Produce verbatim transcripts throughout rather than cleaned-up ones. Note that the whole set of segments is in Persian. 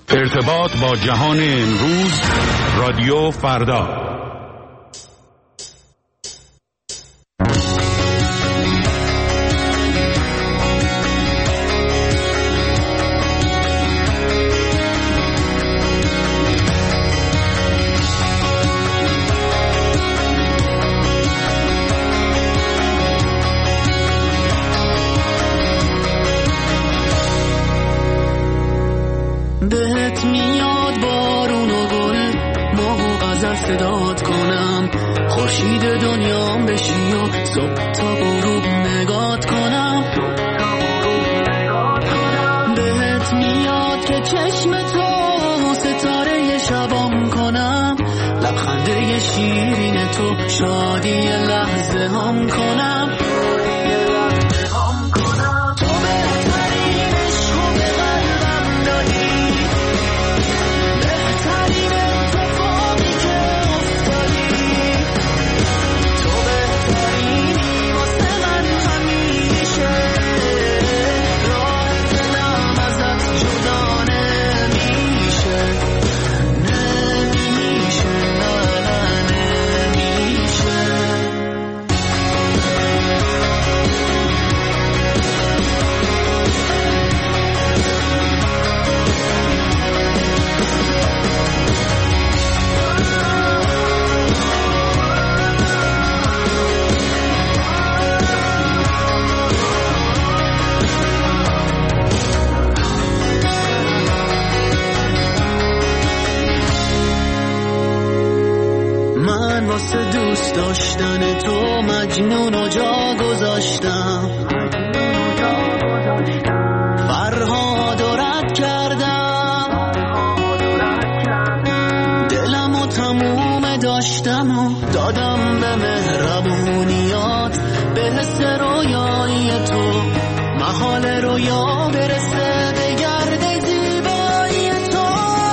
ارتباط با جهان امروز، رادیو فردا. بهت میاد بارون و گل، ماه و غزل صدات کنم، خورشید دنیام بشی و صبح تا غروب نگات کنم. بهت میاد که چشم تو ستاره شبام کنم، لبخنده شیرین تو شادی لحظه هم کنم. واسه دوست داشتن تو مجنون و جا گذاشتم، فرهاد و رد کردم، دلم و تموم داشتم و دادم به مهربونیات، به حس رویایی تو محال رویا برسه به گرد زیبایی تو.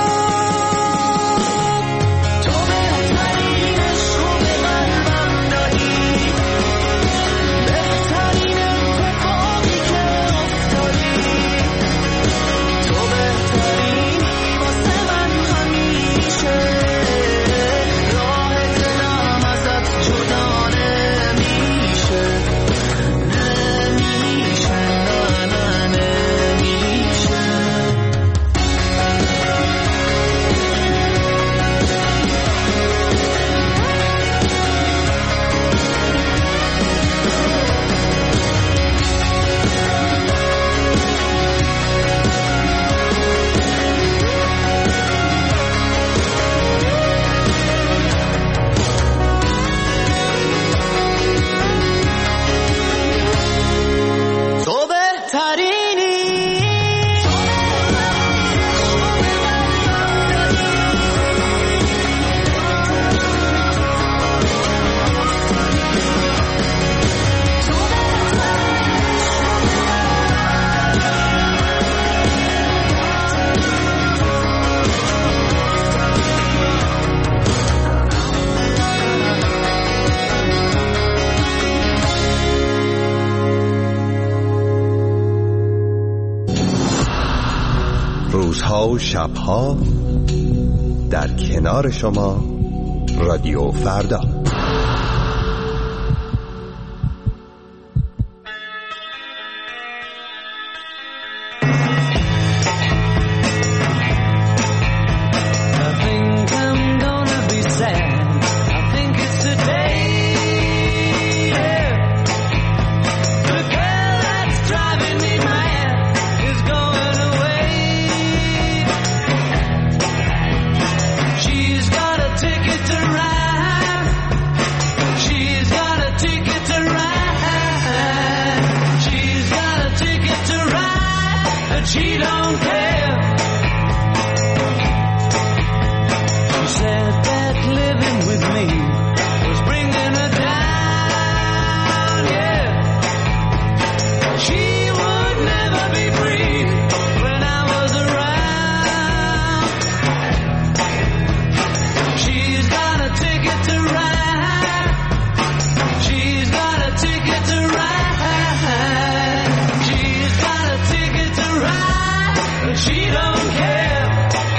روزها و شبها در کنار شما، رادیو فردا. She don't care.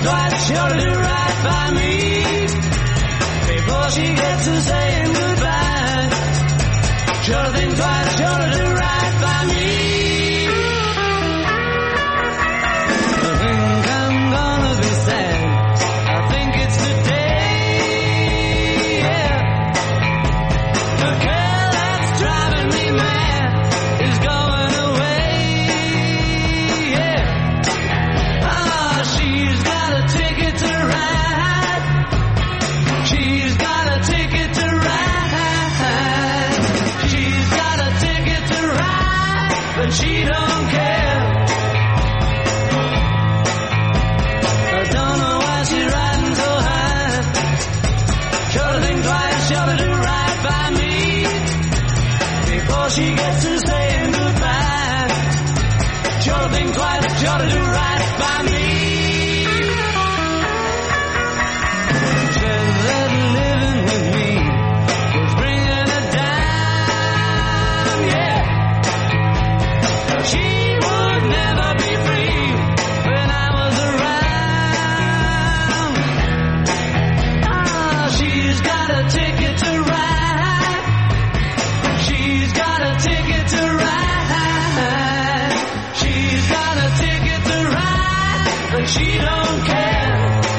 twice, she ought to do right by me before she gets to saying goodbye. She ought to think twice, she ought to do right by me. I think I'm gonna be sad. I think it's the day, yeah. The girl that's driving me mad is going away, yeah. Ah, she's got a ticket to ride. She's got a ticket to ride. She's got a ticket to ride, but she don't care. I don't know why she's riding so high. She ought to think twice, she ought to do right by me before she gets to saying goodbye. She ought to think twice, she ought to do right by me. Said that living with me was bringing her down, yeah. She would never be free when I was around. Ah, she's got a ticket to ride. She's got a ticket to ride. She's got a ticket to ride, but she don't care.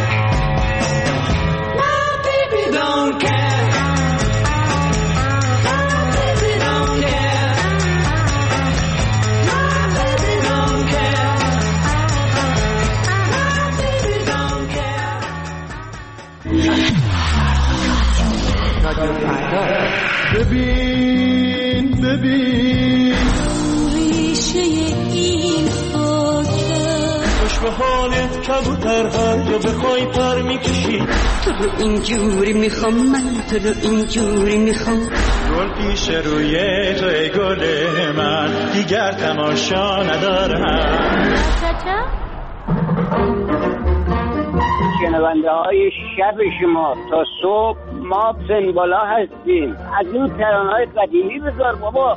My baby don't care. My baby don't care. My baby don't care. My baby don't care. ببین ببین ریشه این خاکه خوش به حالت کبوتر هر جا بخوای پر میکشی تو رو اینجوری میخوام من تو رو اینجوری میخوام گل پیش روی تو ای گل من دیگر تماشا ندارم شنونده های شب شما تا صبح ما پنبالا هستیم. از اون ترانه های قدیمی بذار بابا.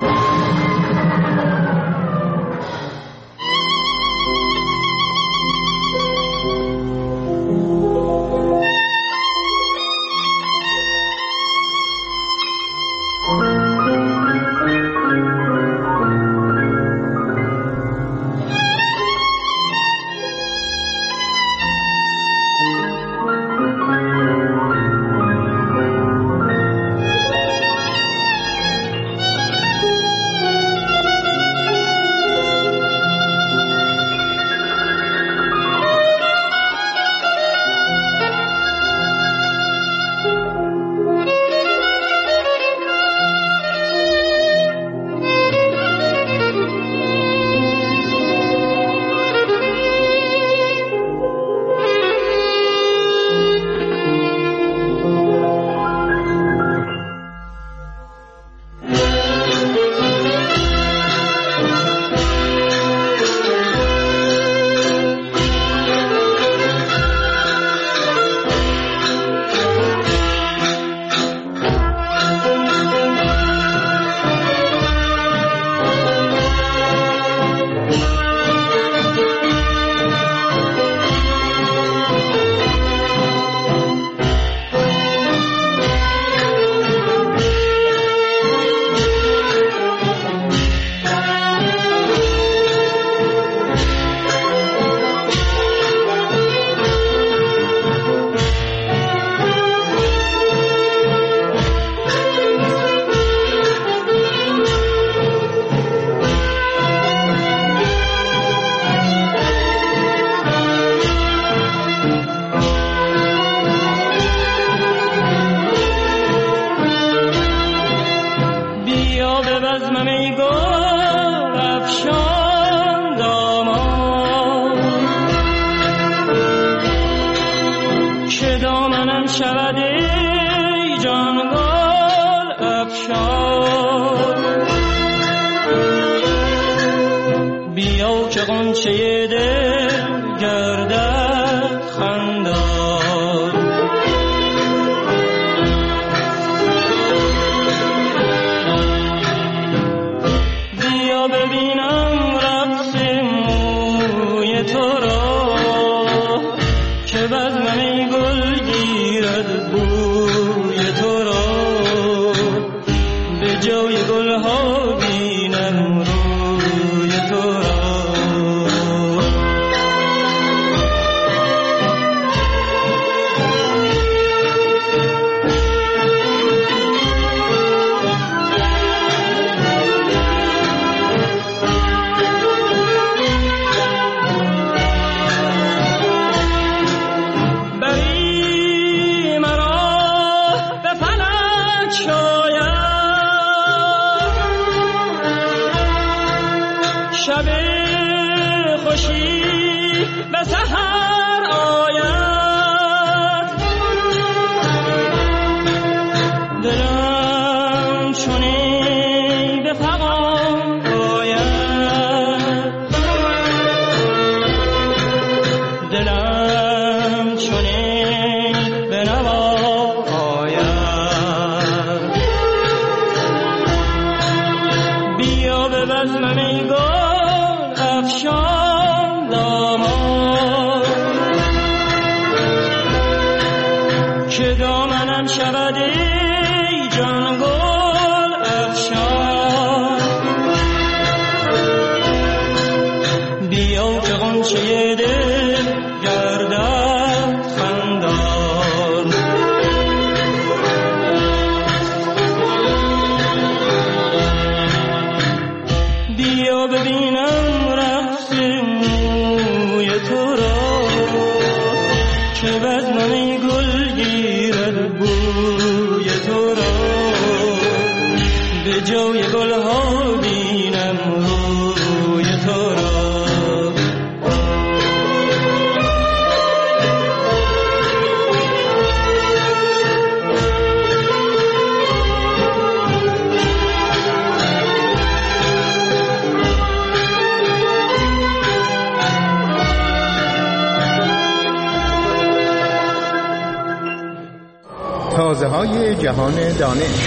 غنچه دل گردد خندان بیا ببینم رقص موی تو را که جای گلها بینم روی تو را. شب خوشی به سحر آید، دلم چونی به فغان آید، دلم چونی به نوا آید. بیا به بزمم ای گل افشان دامان، که دامنم شود ای جان گل افشان. بیا که غنچه دل گردد خندان، بیا ببینم تو را که بزمم گل گیرد بوی تو را. به جای گلها بینم روی تو را. تازه های جهان دانش.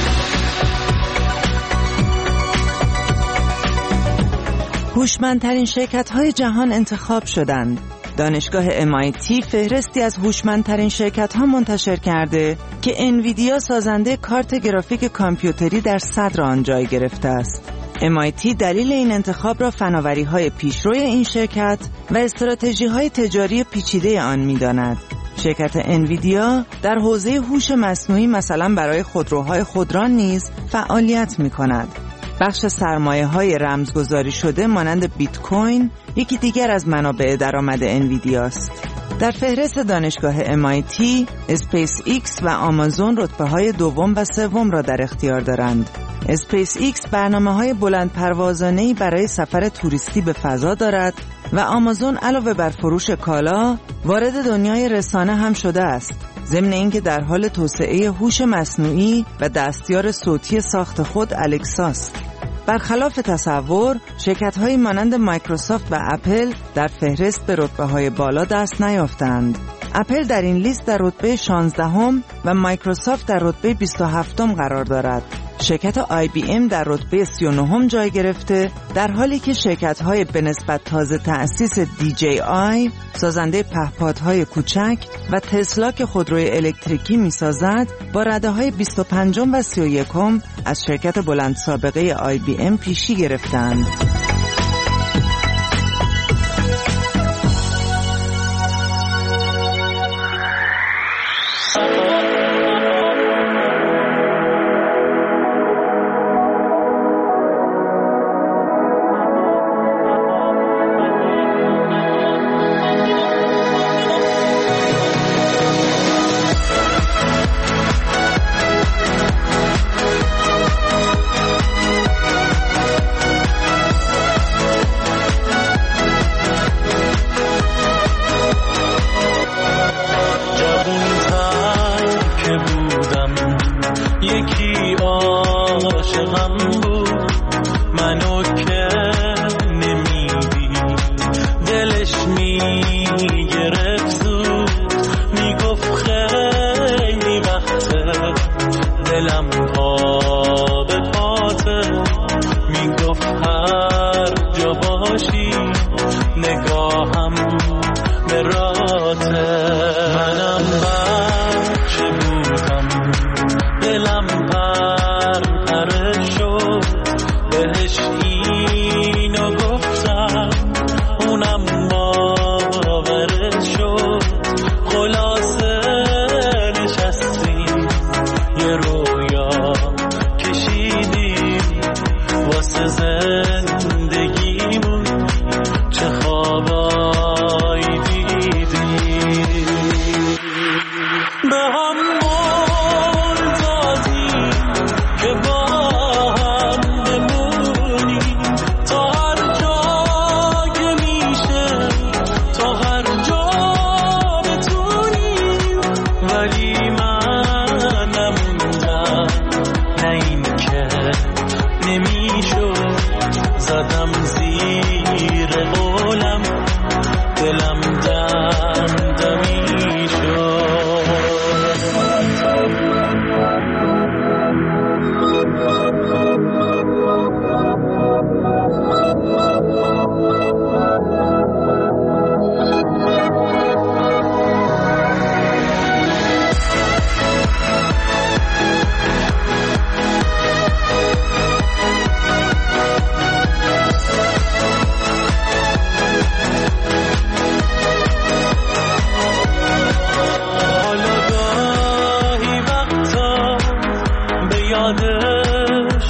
هوشمندترین شرکت‌های جهان انتخاب شدند. دانشگاه ام آی تی فهرستی از هوشمندترین شرکت‌ها منتشر کرده که انویدیا سازنده کارت گرافیک کامپیوتری در صدر آن جای گرفته است. ام آی تی دلیل این انتخاب را فناوری‌های پیشروی این شرکت و استراتژی‌های تجاری پیچیده آن می‌داند. شرکت انویدیا در حوزه هوش مصنوعی مثلا برای خودروهای خودران نیز فعالیت می‌کند. بخش سرمایه‌های رمزگذاری شده مانند بیت کوین یکی دیگر از منابع درآمد انویدیاست. در فهرست دانشگاه ام آی تی، اسپیس ایکس و آمازون رتبه‌های دوم و سوم را در اختیار دارند. اسپیس ایکس برنامه‌های بلند پروازانه‌ای برای سفر توریستی به فضا دارد و آمازون علاوه بر فروش کالا وارد دنیای رسانه هم شده است، ضمن اینکه در حال توسعه هوش مصنوعی و دستیار صوتی ساخت خود الکساست. برخلاف تصور، شرکت‌هایی مانند مایکروسافت و اپل در فهرست به رتبه‌های بالا دست نیافتند. اپل در این لیست در رتبه شانزدهم و مایکروسافت در رتبه بیست و هفتم قرار دارد. شرکت آی بی ام در رتبه سی و نهم جای گرفته، در حالی که شرکت‌های به نسبت تازه تأسیس دی جی آی سازنده پهپادهای کوچک و تسلا که خودروی الکتریکی می‌سازد با رده‌های بیست و پنجم و سی و یکم از شرکت بلند سابقه آی بی ام پیشی گرفتند. دلم پر پر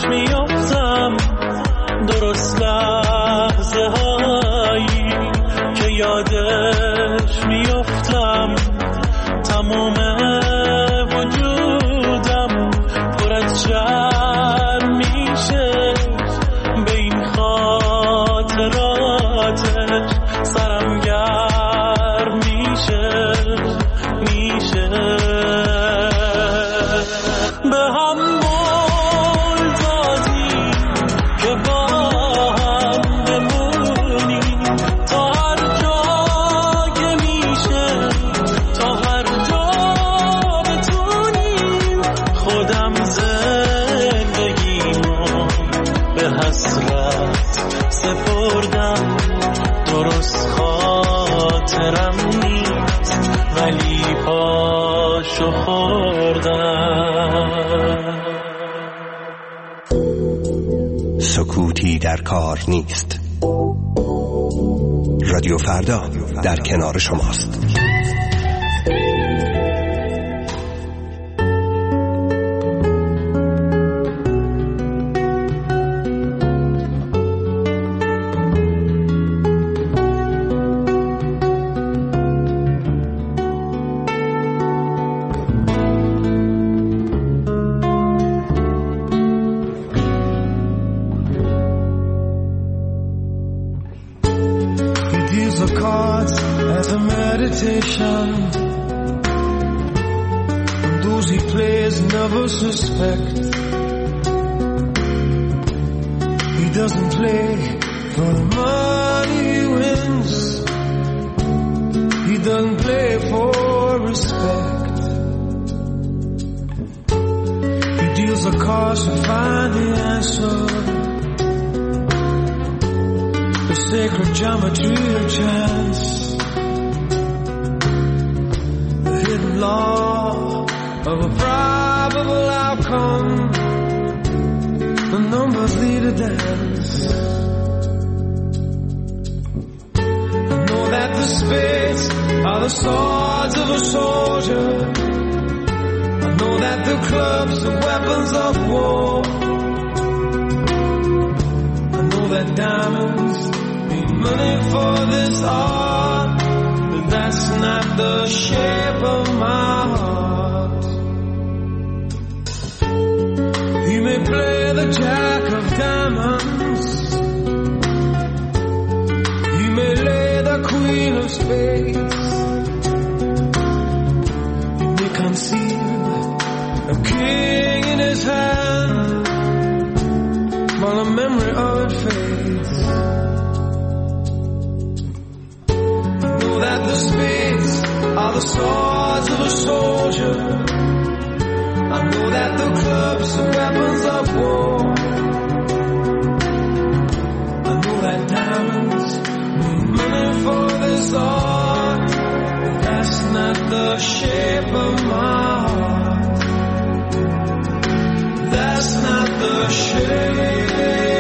میافتم درست لحظه هایی که یادش میافتم تمام وجودم پر از شرم میشه به این خاطراتش سرم گرم میشه میشه به هم بول دادی که با هم بمونیم تا هر جا که میشه تا هر جا بتونیم خودم زندگیمو به حسرت سپردم درست خاطرم نیست ولی پاشو خوردم سکوتی در کار نیست. رادیو فردا در کنار شماست. And those he plays never suspect. He doesn't play for the money he wins. He doesn't play for respect. He deals the cards to find the answer. The sacred geometry of chance. Law of a probable outcome. The numbers lead a dance. I know that the spades are the swords of a soldier. I know that the clubs are weapons of war. I know that diamonds mean money for this art. That's not the shape of my heart. He may play the jack of diamonds. He may lay the queen of spades. He may conceive a king in his hand while the memory of it fades. That the spades are the swords of a soldier. I know that the clubs are weapons of war. I know that diamonds mean money for this art. But that's not the shape of my heart. That's not the shape.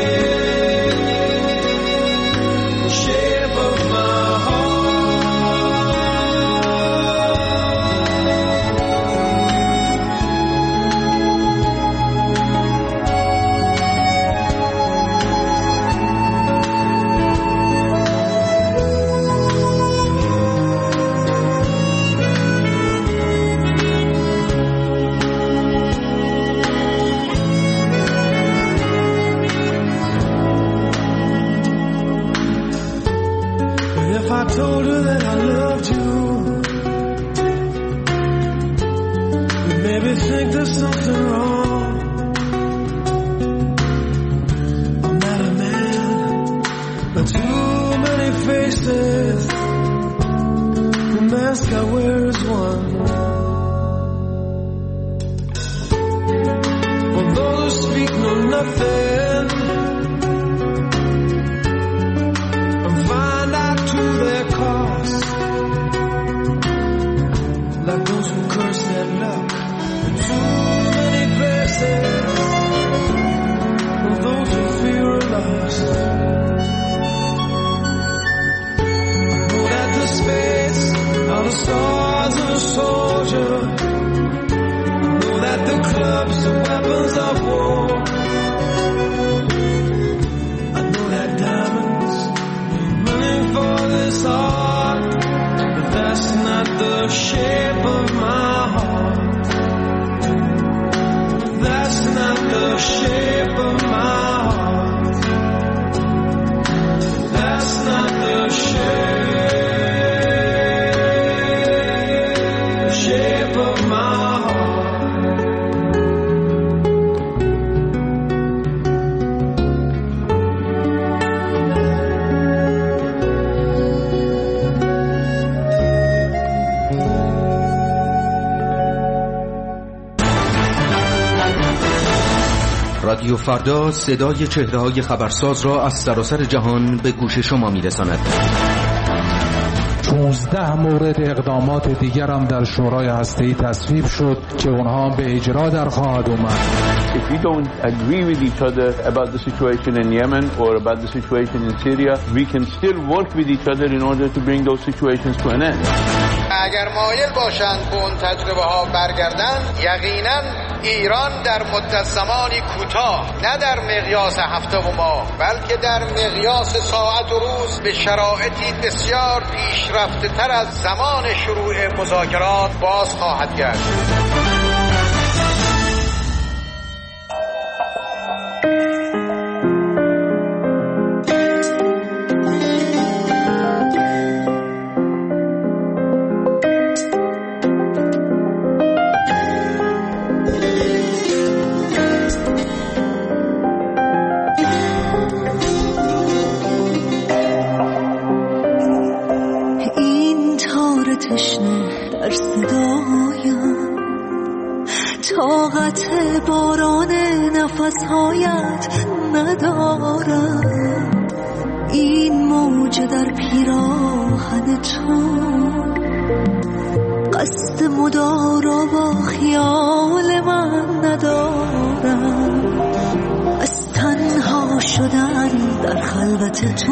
Shape of my heart. If I told her that I loved you, you'd maybe think there's something wrong. I'm not a man, but too many faces. The mask I wear is one. For those who speak know nothing and find out to their cost, like those who curse their luck in too many places, or those who fear are lost. I know that the spades are the swords of a soldier. I know that the clubs are weapons of war. رادیو فردا صدای چهره‌های خبرساز را از سراسر جهان به گوش شما می‌رساند. پانزده مورد اقدامات دیگر هم در شورای هسته‌ای تصویب شد که اونها به اجرا در خواهد اومد. If we don't agree with each other about the situation in Yemen or about the situation in Syria, we can still work with each other in order to bring those situations to an end. اگر مایل باشند به اون تجربه ها برگردن، یقینا ایران در مدت زمانی کوتاه، نه در مقیاس هفته و ماه، بلکه در مقیاس ساعت و روز به شرایطی بسیار پیشرفته تر از زمان شروع مذاکرات باز خواهد گشت. طاقت باران نفسهایت ندارم، این موج در پیراهن تو، قصد مدارا با خیال من ندارم، از تنها شدن در خلوت تو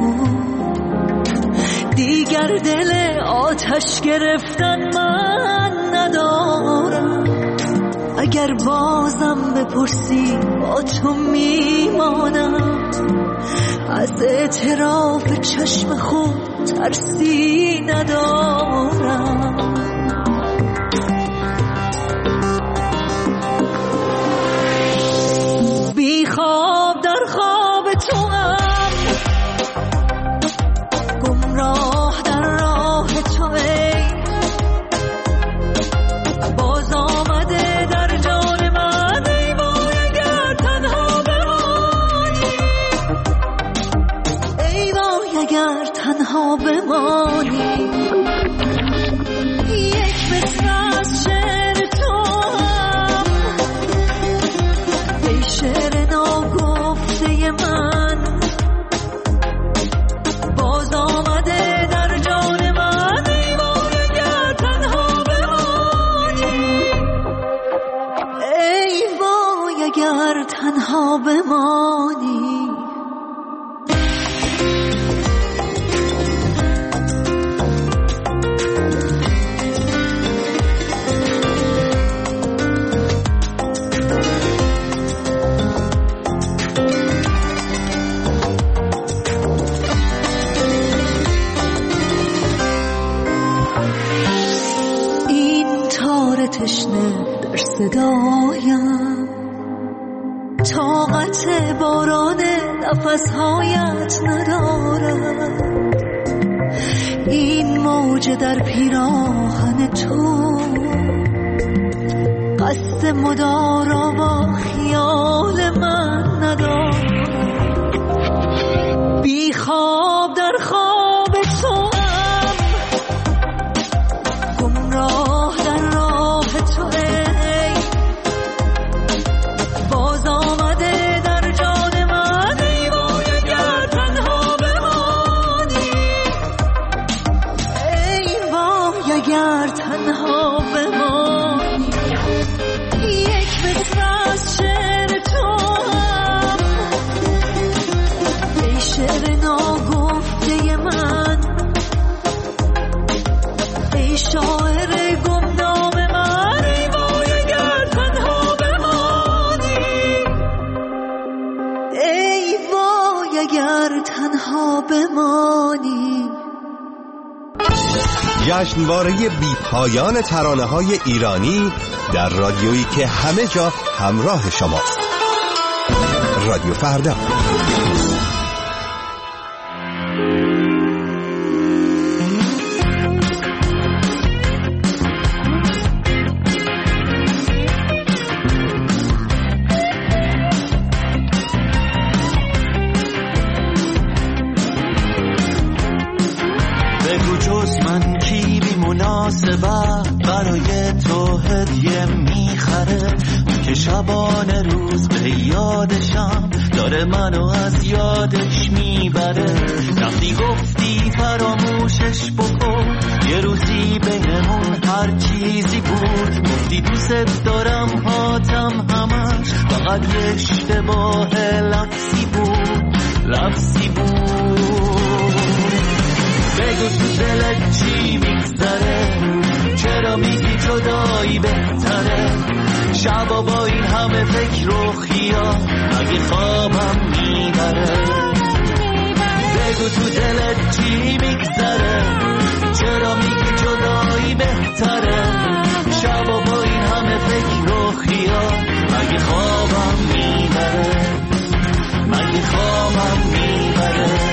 دیگر دل آتش گرفتن من ندارم. اگر بازم بپرسی با تو میمانم، از اعتراف چشم خود ترسی ندارم. بی خواب در خواب تو هم، گمراه در راه تو ای، باز آمده در جان من ای وای اگر تنها بمانی، ای وای اگر تنها بمانی. یک مصر از شعر تو هم، ای شعر ناگفته من، باز آمده در جان من ای وای اگر تنها بمانی، ای وای اگر تنها بمانی. تشنه در صدایم، طاقت باران نفسهایت ندارد، این موج در پیراهن تو، قصد مدارا با خیال من ندارد. بی خواب در خواب تو هم، گمراه در راه تو ای، باز آمده در جان من ای وای اگر تنها بمانی، ای وای اگر تنها بمانی. یک مصر از شعر تو هم، ای شعر ناگفته من، ای شاعر گمنام من ای وای اگر تنها بمانی، ای وای اگر تنها بمانی. جشنواره بی پایان ترانه‌های ایرانی در رادیویی که همه جا همراه شماست. رادیو فردا. برای تو هدیه میخره که شبانه روز به یادشم داره منو از یادش میبره. وقتی گفتی فراموشش بکن یه روزی بهمون هر چیزی بود. گفتی دوست دارم هاتم همش فقط یه اشتباه لفظی بود لفظی بود. بگو تو دلت چی میگذره، چرا میگی جدایی بهتره؟ شبا با این همه فکر و خیال مگه خوابم میبره؟ بگو تو دلت چی میگذره، چرا میگی جدایی بهتره؟ شبا با این همه فکر و خیال مگه خوابم میبره؟ مگه خوابم میبره؟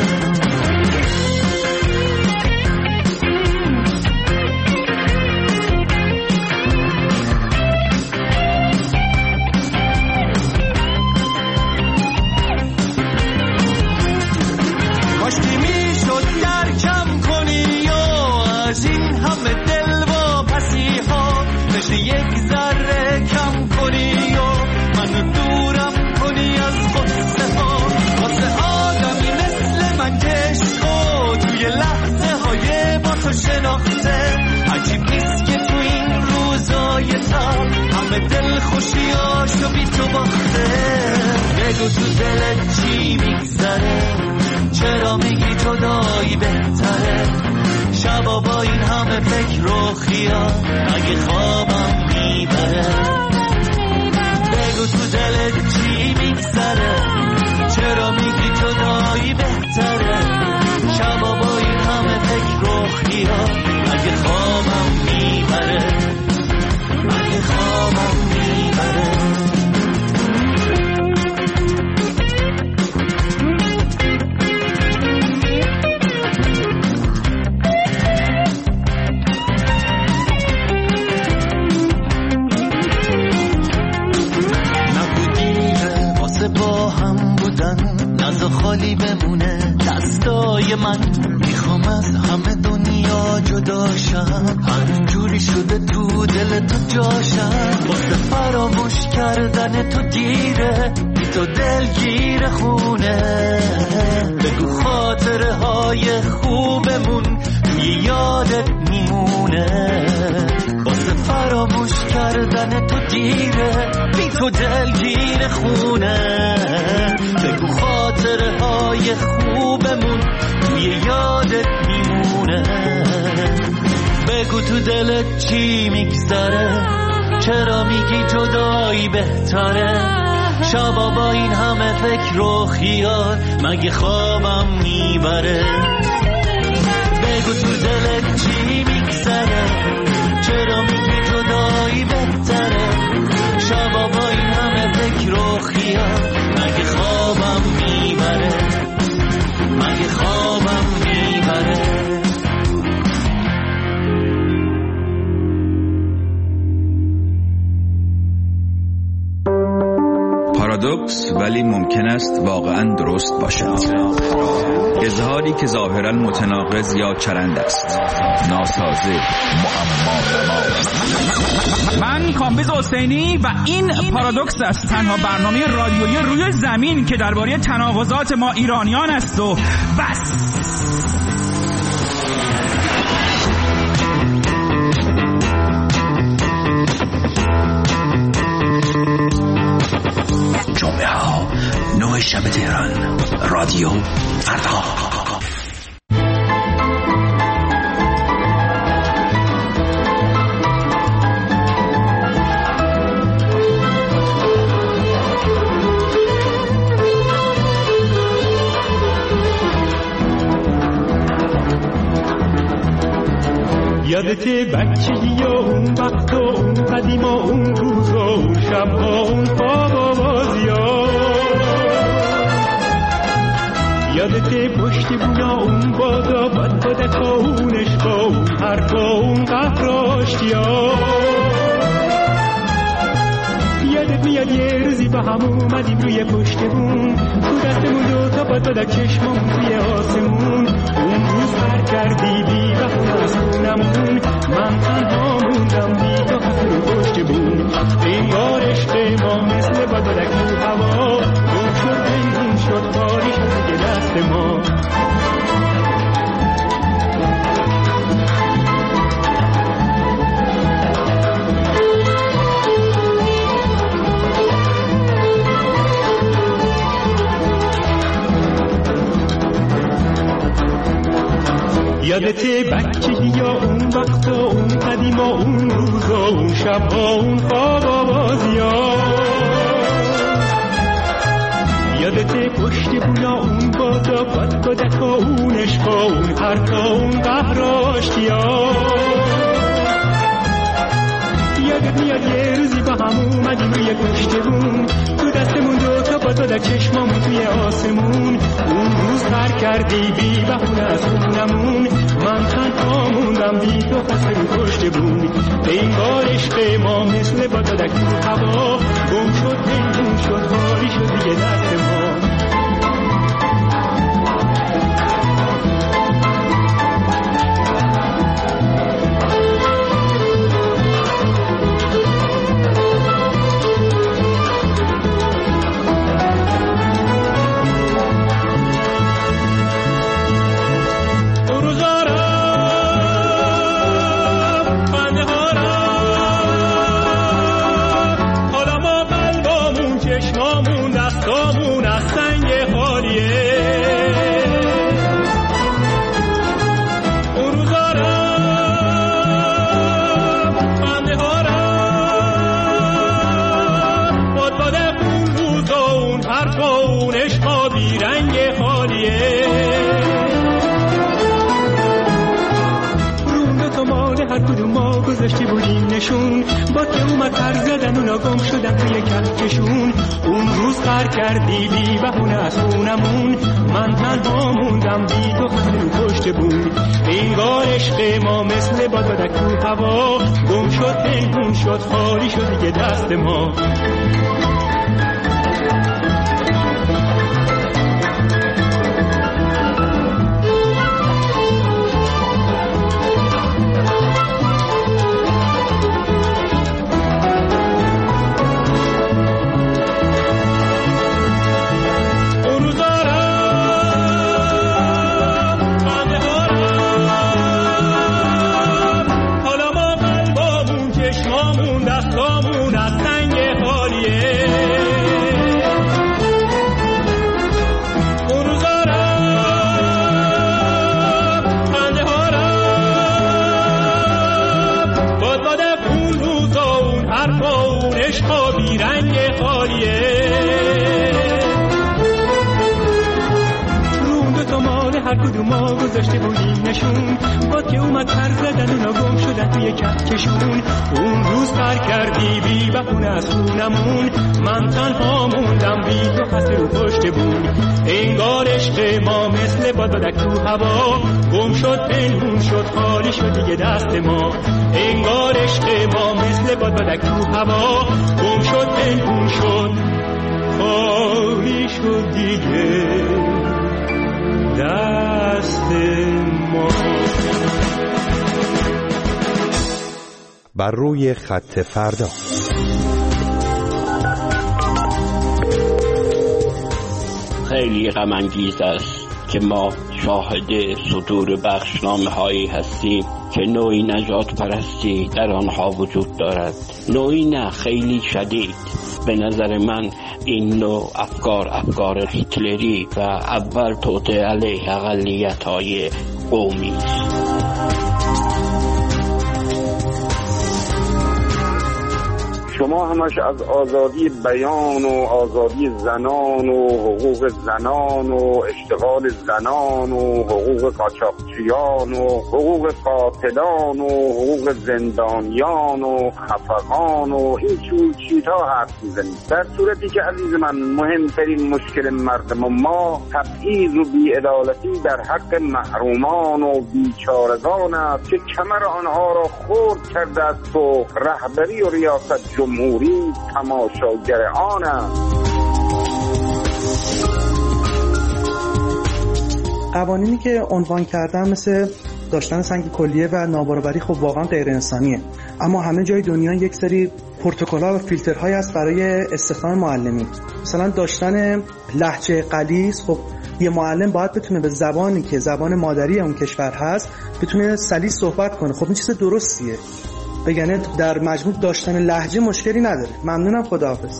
از این همه دل و پسی ها مثل یک ذره کم کنی و منو دورم کنی از غصه ها. واسه آدمی مثل من که عشقو توی لحظه های با تو شناخته، عجیب نیست که تو این روزای تر همه دل خوشیاشو بی تو باخته. بگو تو دلت چی میگذره، چرا میگی جدایی بهتره؟ شبا با این همه فکر و خیال اگه خوابم میبره؟ بگو تو دلت چی میگذره، چرا میگی جدایی بهتره؟ شبا با این همه فکر و خیال اگه خوابم میبره؟ اگه خوابم میبره؟ با هم بودن نزا خالی بمونه دستای من. میخوام از همه دنیا جداشم، همینجوری شده تو دل تو جاشم. واسه فراموش کردن تو دیره، بی تو دل گیر خونه. بگو خاطره های خوبمون توی یادت میمونه. واسه فراموش کردن تو دیره، بی تو دل گیر خونه. بگو خاطره های خوبمون توی یادت میمونه. بگو تو دلت چی میگذره، چرا میگی جدایی بهتره؟ شبا با این همه فکر و خیال مگه خوابم میبره؟ بگو تو دلت چی میگذره، چرا میگی جدایی بهتره؟ شبا با این همه فکر و خیال مگه خوابم میبره؟ مگه خوابم میبره؟ پارادوکس ولی ممکن است واقعا درست باشد. اظهاری که ظاهرا متناقض یا چرند است، ناسازه، معما. من کامبیز حسینی و این پارادوکس است، تنها برنامه رادیویی روی زمین که درباره تناقضات ما ایرانیان است و بس. جمعه ها نه شب تهران، رادیو فردا. یادته بچگی و اون وقت و اون قدیم و اون روز و اون شب و اون خواب و بازی ها. یادته پشت بونا اون بادا بد بدک و اون عشق و اون حرف و اون قهر و آشتی ها. یادت میاد یه روزی با هم اومدیم روی پشت بوم، تو دستمون دوتا با دادک چشممون توی آسمون. اون روز پر کردی بی بهونه از خونمون، من تنها موندم بی تو خط رو پشت بوم. انگار عشق ما مثل با دادک تو هوا، گم شد بینون شد خالی شد دیگه دست ما. یادته بچگی یا اون وقتا، اون قدیما، اون روزا، اون شبها، اون خوابا بازیا. یادته پشت بویا اون بادا، باد بادکا، اون عشقا، اون حرفا، اون قهراشتیا. یادت میاد یه روزی با هم اومدیم روی پشت بوم، تو دستمون دوتا با دادک چشمامون توی آسمون. اون روز پر کردی بی بهونه از خونمون، من تنها موندم بی تو خسته رو پشت بوم. انگار عشق ما مثل با دادک تو هوا، گم شد پنهون شد خالی شد دیگه دست ما. گذاشتی بودیم نشون، با که اومد پر زدن اونا گم شدن توی کفکشون. اون روز پر کردی بی بهونه از خونمون، من تنها موندم بی تو خسته رو پشت بوم. انگار عشق ما مثل با دادک تو هوا، گم شد پنهون شد خالی شد دیگه دست ما. ما گذاشته بودیم نشون، با که اومد پر زدن اونا گم شدن توی کفکشون. اون روز پر کردی بی بهونه از خونمون، من تنها موندم بی تو خسته رو پشت بوم. انگار عشق ما مثل با دادک تو هوا، گم شد پنهون شد خالی شد دیگه دست ما. انگار عشق ما مثل با دادک تو هوا، گم شد پنهون شد خالی شد دیگه دست ما. بر روی خط فردا. خیلی غم انگیز است که ما شاهد صدور بخشنامه هایی هستیم که نوعی نجات پرستی در آنها وجود دارد. نوعی نه، خیلی شدید. به نظر من این نوع افکار افکار هیتلری و اول توطئه علیه اقلیت‌های قومی است. شما همش از آزادی بیان و آزادی زنان و حقوق زنان و اشتغال زنان و حقوق قاچاقچیان و حقوق قاتلان و حقوق زندانیان و خفقان و این چون چیزها حرف میزنید، در صورتی که عزیز من مهمترین مشکل مردم ما تبعیض و بی‌عدالتی در حق محرومان و بیچارگان است که کمر آنها را خرد کرده است و رهبری و ریاست جمهوری تماشاگر آنم. قوانینی که عنوان کردم مثل داشتن سنگ کلیه و نابرابری خب واقعا غیر انسانیه، اما همه جای دنیا یک سری پروتکل‌ها و فیلترهایی هست برای استخدام معلمین. مثلا داشتن لهجه غلیظ، خب یه معلم باید بتونه به زبانی که زبان مادری اون کشور هست بتونه سلیس صحبت کنه. خب این چیز درستیه، بگنه در مجموع داشتن لهجه مشکلی نداره. ممنونم، خداحافظ.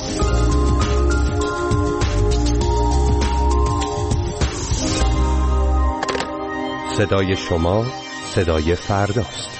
صدای شما صدای فرداست.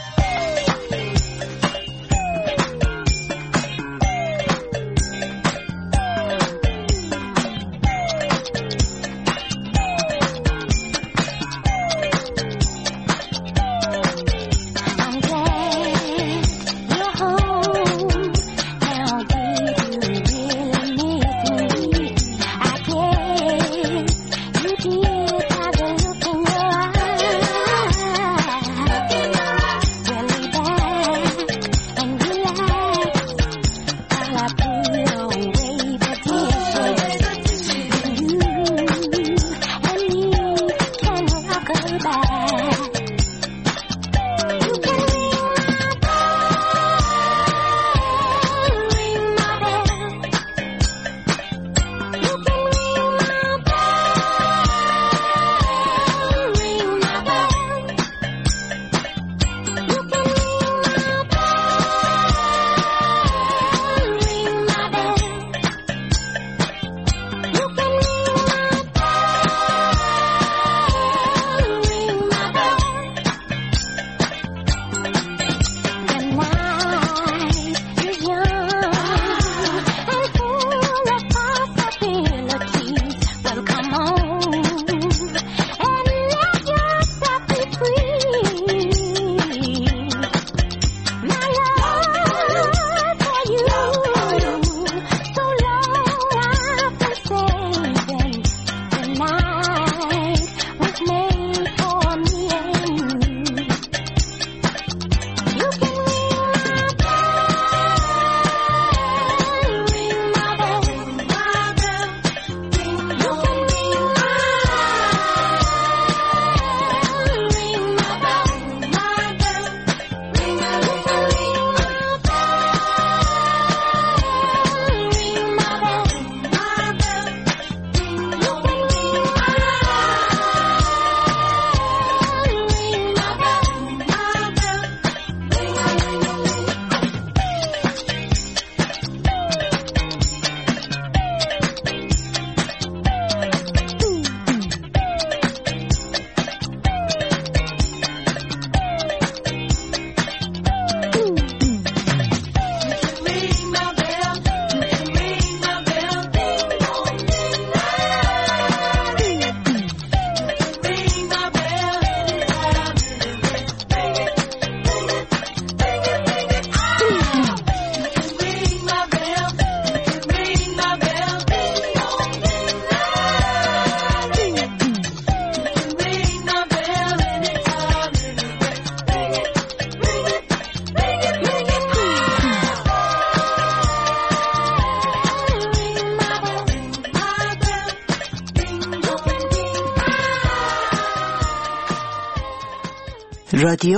رادیو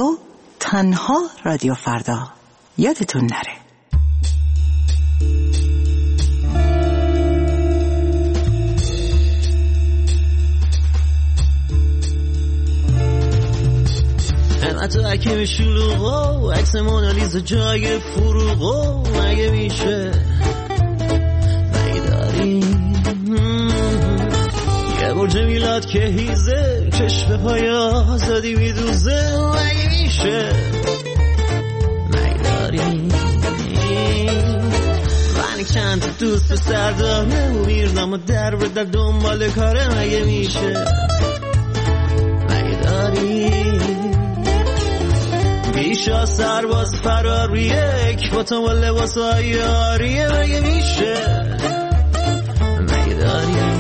تنها رادیو فردا، یادتون نره. تو عکم شلوغو عکس مونالیزا جای فروغو مگه میشه مگه داری یه برج میلاد که هیزه چشم پای آزادی میدوزه مگه میشه مگه داری من چند تا دوست پسر داره و میرنم و در به در دنبال کاره مگه میشه مگه داری بیشا سرباز فراریه یک با تو لباس های آریه مگه میشه مگه داری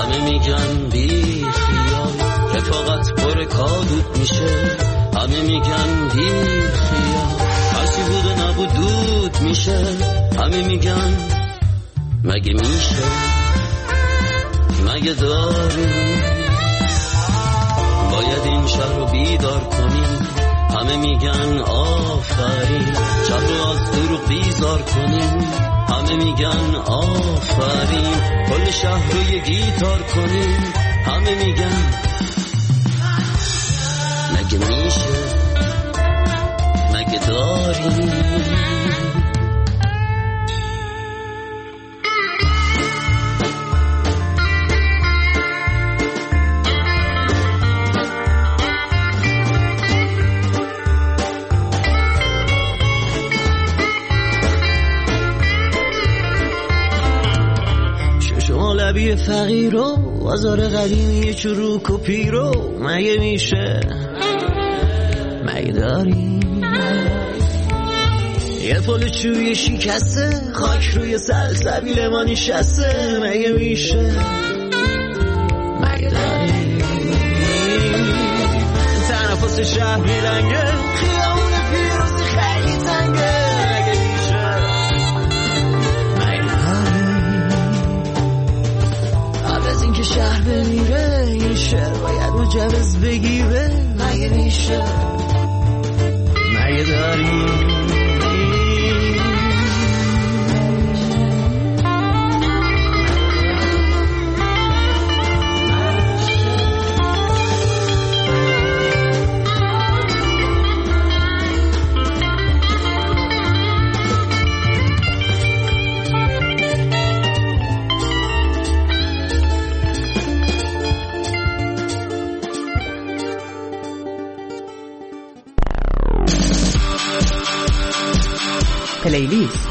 همه میگن بی خیال رفاقت پر کادود میشه، همه میگن بی خیال هرچی بود و نبود دود میشه، همه میگن مگه میشه، مگه داریم باید این شهر رو بیدار کنیم، همه میگن آفرین شهر رو از دروغ بیزار کنیم، همه میگن آفرین کل شهر رو یه گیتار کنیم، همه میگن مگه میشه، مگه داریم. لبی فقیر و بازار قدیمی چروک و پیرو مگه میشه، مگه داریم یه پل چوی شکسته خاک روی سلسبیل ما نشسته، مگه میشه، مگه داریم تنفس شهر میلنگه خیابون پیروزی خیلی تنگه، مگه میشه، مگه از این که شهر بمیره این شهر باید مجوز بگیره، مگه میشه، مگه داریم. پلیلیست.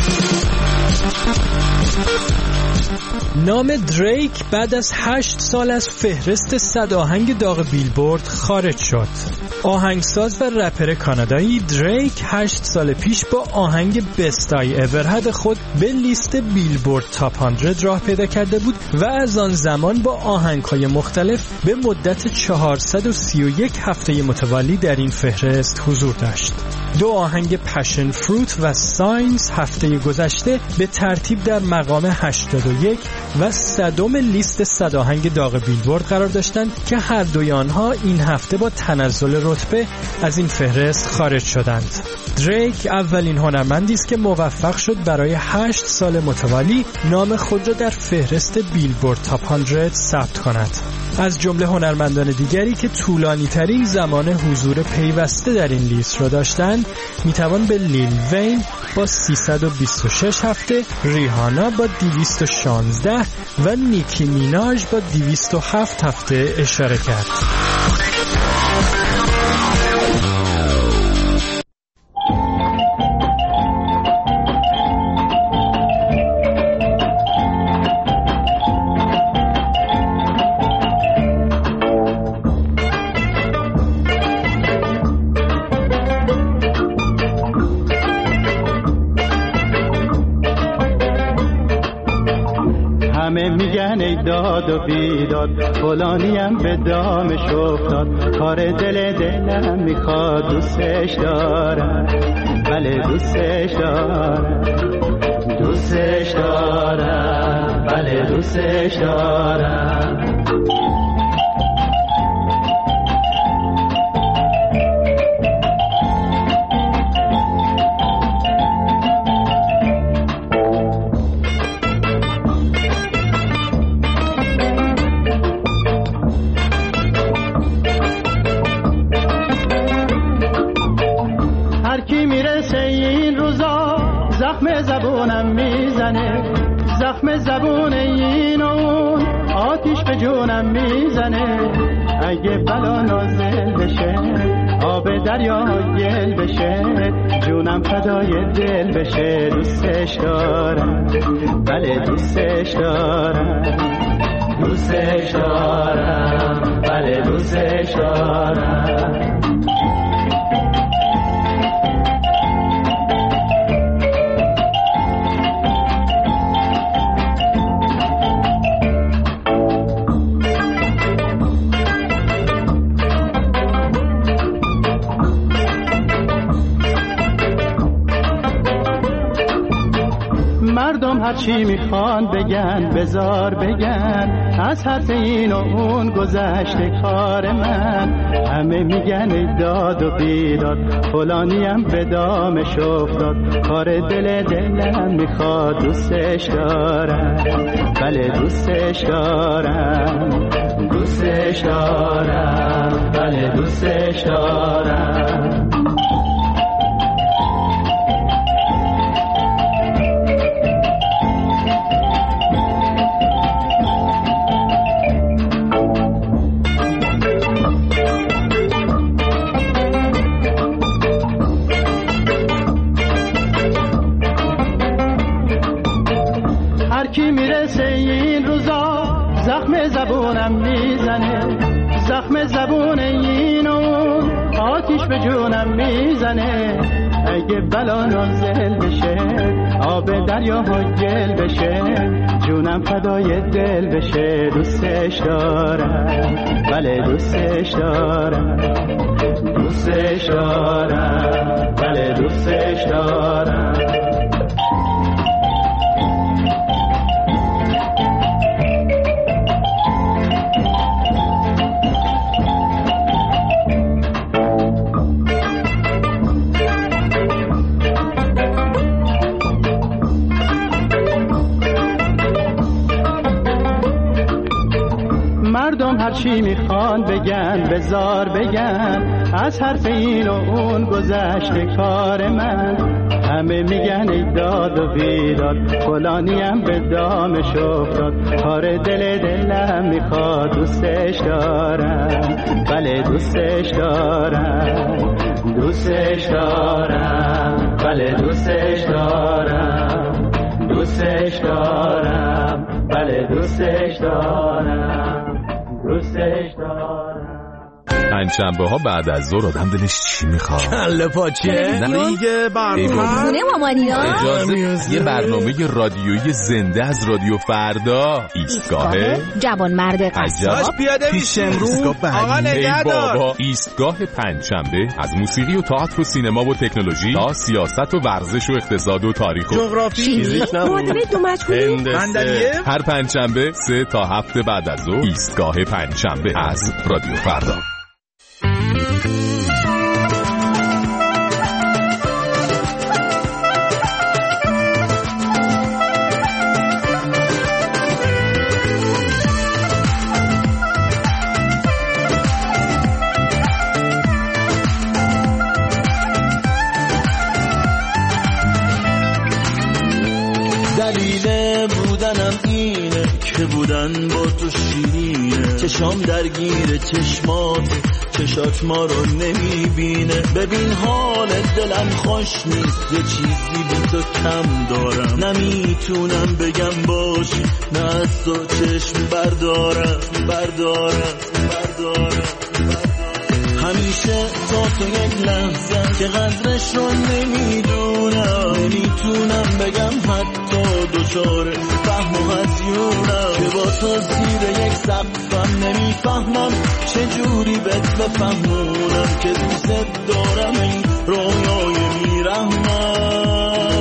نام دریک بعد از هشت سال از فهرست صد آهنگ داغ بیلبورد خارج شد. آهنگساز و رپر کانادایی دریک هشت سال پیش با آهنگ بست آی اورهد خود به لیست بیلبورد تاپ صد راه پیدا کرده بود و از آن زمان با آهنگ‌های مختلف به مدت چهارصد و سی و یک هفته متوالی در این فهرست حضور داشت. دو آهنگ پشن فروت و ساینز هفته گذشته به ترتیب در مقام هشتاد و یک و صدم لیست صد آهنگ داغ بیلبورد قرار داشتند که هر دوی آنها این هفته با تنزل رتبه از این فهرست خارج شدند. دریک اولین هنرمندی است که موفق شد برای هشت سال متوالی نام خود را در فهرست بیلبورد تاپ صد ثبت کند. از جمله هنرمندان دیگری که طولانی ترین زمان حضور پیوسته در این لیست را داشتند میتوان به لیل وین با سیصد و بیست و شش هفته، ریهانا با دویست و شانزده و نیکی میناژ با دویست و هفت هفته اشاره کرد. داد و بیداد فلانیم به دامش افتاد، کار دل دلم میخواد، دوستش دارم، بله دوستش دارم، دوستش دارم، بله دوستش دارم. زخم زبونم میزنه، زخم زبون این و اون آتیش به جونم میزنه، اگه بلا نازل بشه آب دریا گل بشه، جونم فدای دل بشه، دوستش دارم، بله دوستش دارم، دوستش دارم، بله دوستش دارم. مردم هر چی میخوان بگن بزار بگن، از حرف این و اون گذشته کار من. همه میگن ای داد و بیداد، فلانیم به دامش افتاد، کار دل دلم میخواد، دوستش دارم، بله دوستش دارم، دوستش دارم، بله دوستش دارم. کی میرسه این روزا زخم زبونم میزنه، زخم زبون این و آتیش به جونم میزنه. اگه بلا نازل بشه آب دریا و گل بشه، جونم فدای دل بشه. دوستش دارم، بله دوستش دارم، دوستش دارم، بله دوستش دارم. مردم هر چی میخوان بگن بزار بگن، از حرف این و اون گذشته کار من. همه میگن ای داد و بیداد، فلانیم به دامش افتاد، کار دل دلم میخواد، دوستش دارم، بله دوستش دارم، دوستش دارم، بله دوستش دارم، دوستش دارم، بله دوستش دارم، دوستش دارم. پنجشنبه ها بعد از ظهر آدم دلش چی میخواد؟ کله پاچه؟ نه دیگه برنامه خونه مامانینا. اجازه یه برنامه رادیویی زنده از رادیو فردا. ایستگاه جوان مرد قصاب پیاده میشن رو آقا نگهدار. بابا ایستگاه پنجشنبه از موسیقی و تئاتر و سینما و تکنولوژی تا سیاست و ورزش و اقتصاد و تاریخ و جغرافی، فیزیک، معادله دو مجهولی، صندلیه. هر پنجشنبه سه تا هفت بعد از ظهر ایستگاه پنجشنبه از رادیو فردا. دلیل بودنم اینه که بودن با تو شیرینه، چشام درگیر چشمات، چشات ما رو نمیبینه. ببین حال دلم خوش نیست، یه چیزی بی تو کم دارم، نمیتونم بگم باشی، نه از تو چشم بردارم بردارم بردارم. همیشه تا تو یک لحظه که قدرش رو نمیدونم، نمیتونم بگم حتی دوچاره فهم و هزیونم، که با تو زیر یک سقفم نمیفهمم چجوری بهت بفهمونم که دوست دارم این رویای میرحمم.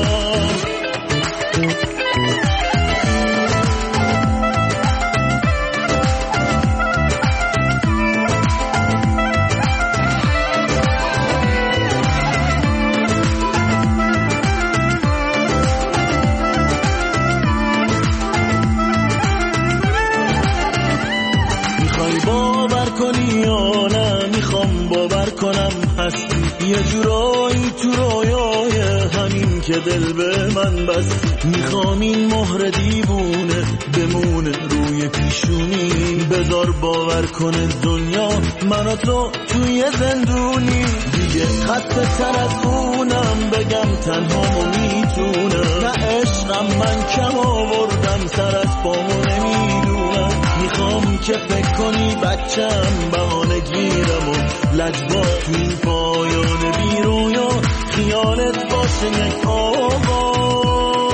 هستی یه جورایی تو رویای همین که دل به من بستی. میخوام این مهر دیوونه بمونه روی پیشونی، بذار باور کنه دنیا من و تو توی زندونی. دیگه خسته تر از اونم بگم تنها میتونم، نه عشقم من کم آوردم سر از پامو نمیدونم. میخوام که فکر کنی بچم بهانه گیرم و لجبا تو این پایان بی رویا خیالت باشه یک آواز.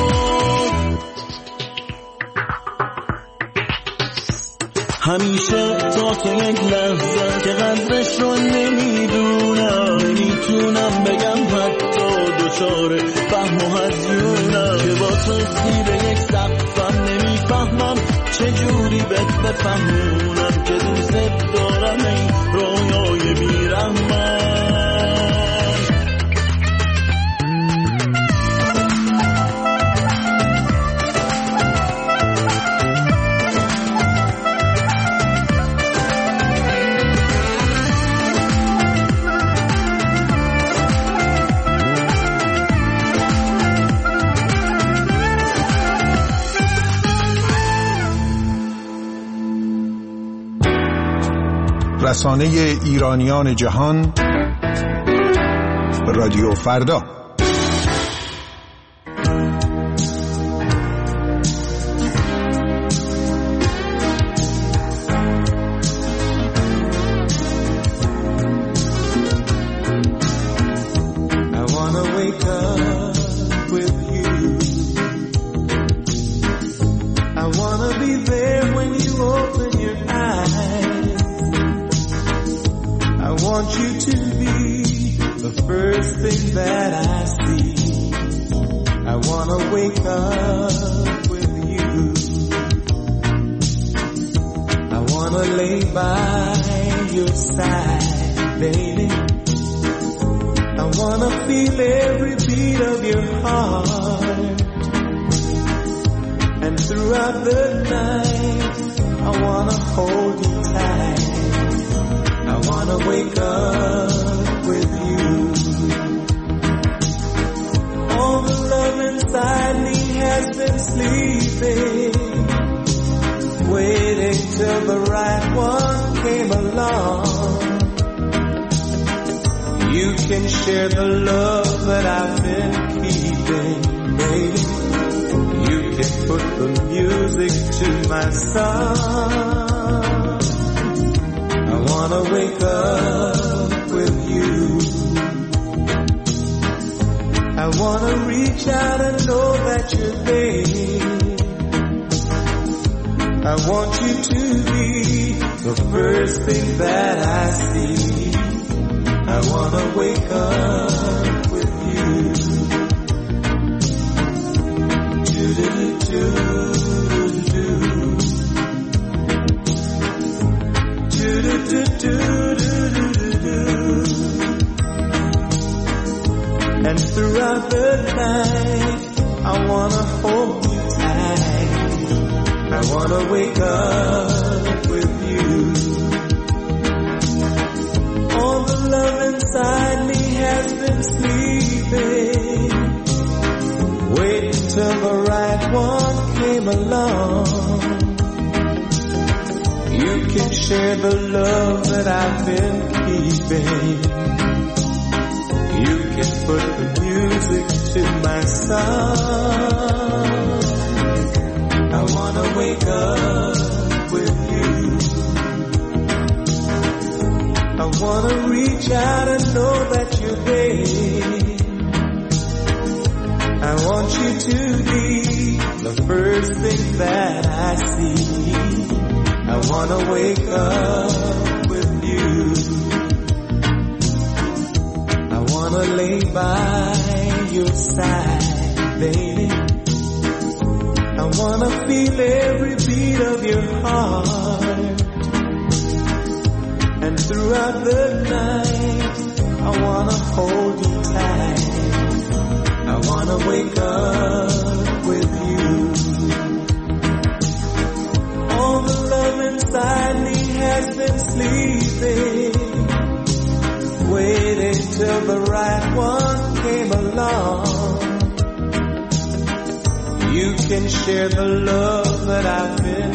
همیشه تا تو یک لحظه که قدرش رو نمیدونم، نمیتونم بگم حتی دو دوچاره فهم و هزیونم که با تو زیر یک سقفم نمیفهمم چجوری بهت بفهمونم که دوست دارم این رویای بیرحمم. رسانه ایرانیان جهان، رادیو فردا.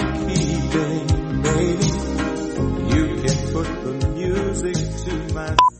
Baby, you can put the music to my